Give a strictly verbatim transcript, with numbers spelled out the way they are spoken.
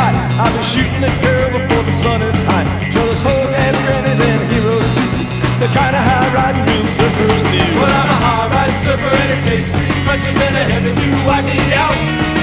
fight. I'll be shooting a girl before the sun is high. Show those whole dance grannies and heroes too, the kind of high riding real surfers do. Well, I'm a high riding surfer and it takes three punches and a heavy to wipe me out.